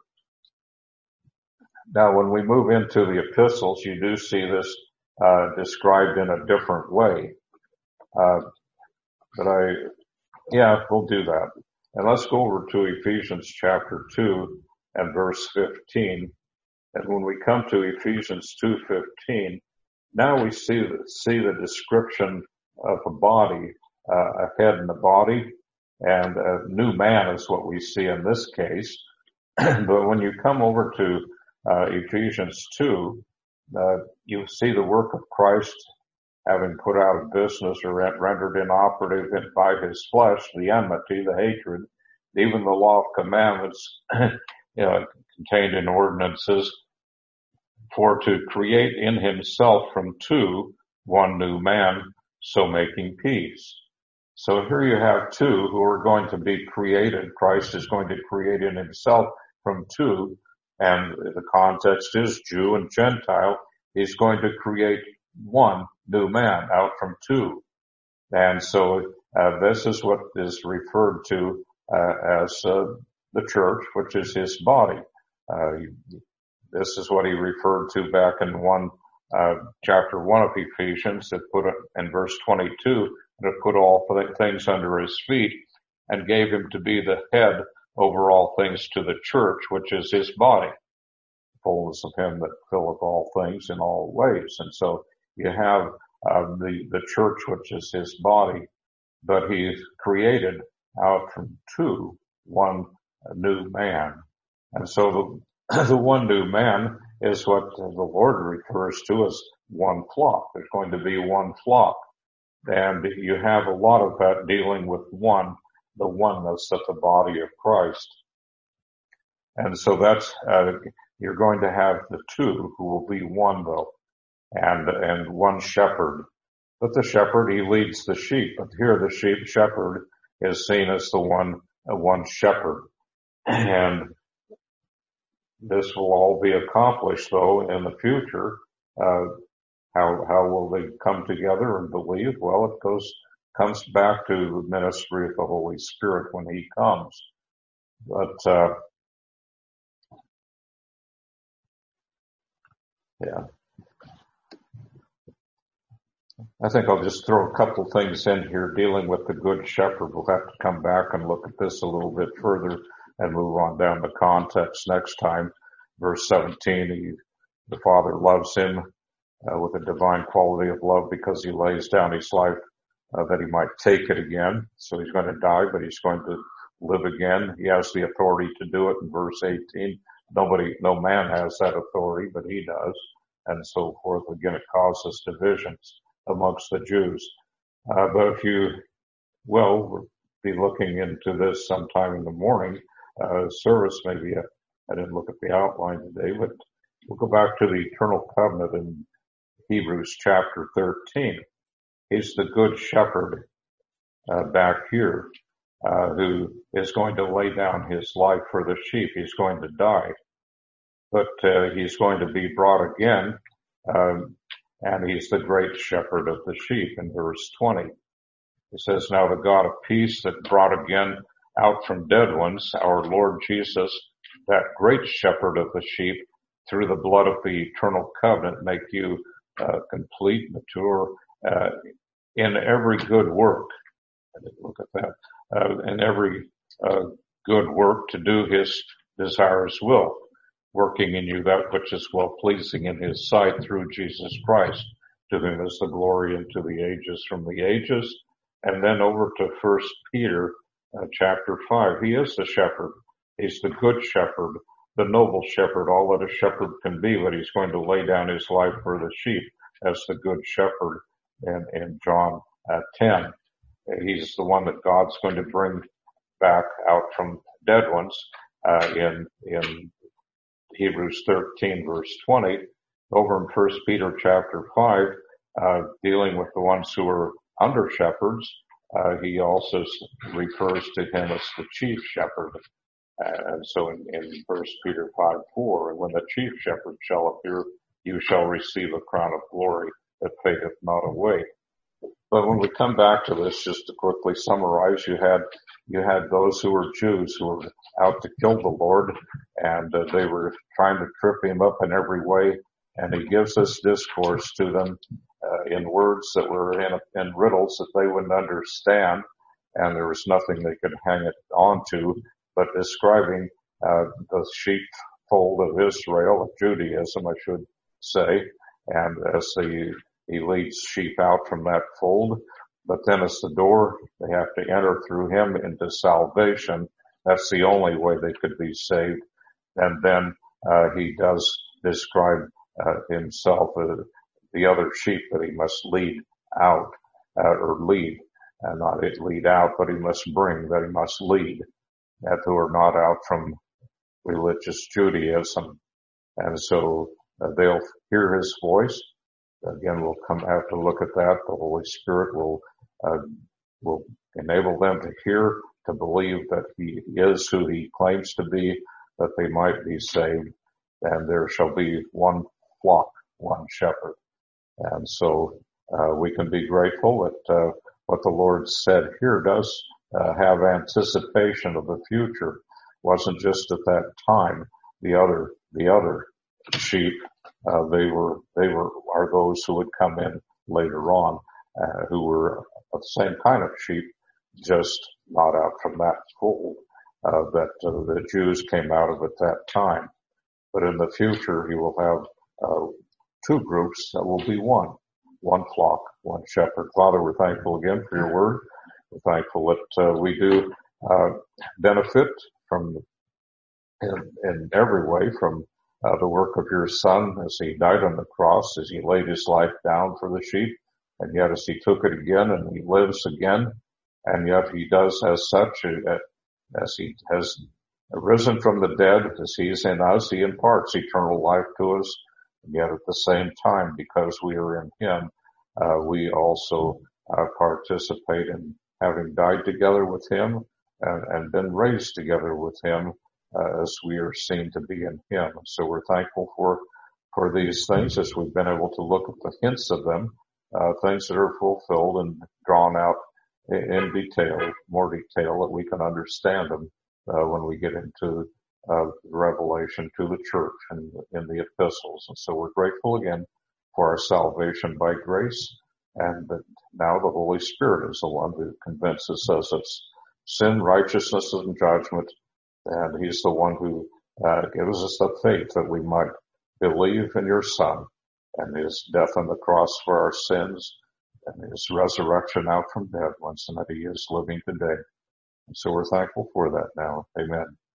Now, when we move into the epistles, you do see this uh, described in a different way. Uh, but I, yeah, we'll do that. And let's go over to Ephesians chapter two and verse fifteen. And when we come to Ephesians two fifteen, now we see the, see the description of a body, uh, a head and a body, and a new man is what we see in this case. But when you come over to uh, Ephesians two, uh, you see the work of Christ having put out of business or rendered inoperative by his flesh, the enmity, the hatred, even the law of commandments, you know, contained in ordinances, for to create in himself from two one new man, so making peace. So here you have two who are going to be created. Christ is going to create in himself from two, and the context is Jew and Gentile. He's going to create one new man out from two. And so uh, this is what is referred to uh, as uh, the church, which is his body. Uh, this is what he referred to back in one uh, chapter one of Ephesians, that put it in verse twenty-two, that put all things under his feet and gave him to be the head over all things to the church, which is his body, fullness of him that filleth all things in all ways. And so you have uh, the the church, which is his body, but he's created out from two one new man. And so the, the one new man is what the Lord refers to as one flock. There's going to be one flock. And you have a lot of that dealing with one, the oneness of the body of Christ. And so that's, uh, you're going to have the two who will be one though, and, and one shepherd. But the shepherd, he leads the sheep. But here the sheep shepherd is seen as the one, uh, one shepherd. And this will all be accomplished though in the future. Uh, How, how will they come together and believe? Well, it goes, comes back to the ministry of the Holy Spirit when he comes. But, uh, yeah. I think I'll just throw a couple things in here dealing with the Good Shepherd. We'll have to come back and look at this a little bit further and move on down the context next time. Verse seventeen, he, the Father loves him Uh, with a divine quality of love because he lays down his life uh, that he might take it again. So he's going to die, but he's going to live again. He has the authority to do it in verse eighteen. Nobody, no man has that authority, but he does, and so forth. Again, it causes divisions amongst the Jews. Uh, but if you will be looking into this sometime in the morning uh, service, maybe I, I didn't look at the outline today, but we'll go back to the eternal covenant in Hebrews chapter thirteen. He's the good shepherd uh, back here uh, who is going to lay down his life for the sheep. He's going to die, but uh, he's going to be brought again, um, and he's the great shepherd of the sheep in verse twenty. It says, now the God of peace that brought again out from dead ones our Lord Jesus, that great shepherd of the sheep, through the blood of the eternal covenant, make you Uh, complete, mature, uh, in every good work. I didn't look at that. Uh, in every uh, good work to do his desirous will, working in you that which is well pleasing in his sight through Jesus Christ, to whom is the glory into the ages from the ages. And then over to First Peter uh, chapter five. He is the shepherd. He's the good shepherd, the noble shepherd, all that a shepherd can be, but he's going to lay down his life for the sheep as the good shepherd in, in John uh, ten. he's the one that God's going to bring back out from dead ones uh, in in Hebrews thirteen verse twenty. Over in First Peter chapter five, uh, dealing with the ones who are under shepherds, uh, he also refers to him as the chief shepherd. And so in, in First Peter five four, and when the chief shepherd shall appear, you shall receive a crown of glory that fadeth not away. But when we come back to this, just to quickly summarize, you had you had those who were Jews who were out to kill the Lord, and uh, they were trying to trip him up in every way. And he gives this discourse to them uh, in words that were in, in riddles that they wouldn't understand, and there was nothing they could hang it onto, but describing uh, the sheepfold of Israel, of Judaism, I should say, and as the he leads sheep out from that fold, but then as the door, they have to enter through him into salvation. That's the only way they could be saved. And then uh, he does describe uh, himself, uh, the other sheep that he must lead out, uh, or lead, and not lead out, but he must bring, that he must lead, that who are not out from religious Judaism. And so uh, they'll hear his voice. Again, we'll come have to look at that. The Holy Spirit will uh, will enable them to hear, to believe that he is who he claims to be, that they might be saved, and there shall be one flock, one shepherd. And so uh, we can be grateful that uh, what the Lord said here does uh, have anticipation of the future. It wasn't just at that time. The other, the other sheep, uh, they were, they were, are those who would come in later on, uh, who were of the same kind of sheep, just not out from that fold, uh, that uh, the Jews came out of at that time. But in the future, he will have, uh, two groups that will be one, one flock, one shepherd. Father, we're thankful again for your word. We're thankful that, uh, we do, uh, benefit from, in, in every way from, Uh, the work of your Son as he died on the cross, as he laid his life down for the sheep, and yet as he took it again and he lives again, and yet he does as such, uh, as he has risen from the dead, as he is in us, he imparts eternal life to us, and yet at the same time, because we are in him, uh, we also uh, participate in having died together with him and, and been raised together with him, Uh, as we are seen to be in him. So we're thankful for, for these things as we've been able to look at the hints of them, uh, things that are fulfilled and drawn out in, in detail, more detail that we can understand them, uh, when we get into, uh, Revelation to the church and in the epistles. And so we're grateful again for our salvation by grace, and that now the Holy Spirit is the one who convinces us of sin, righteousness, and judgment. And he's the one who uh, gives us the faith that we might believe in your Son and his death on the cross for our sins and his resurrection out from dead ones, and that he is living today. And so we're thankful for that now. Amen.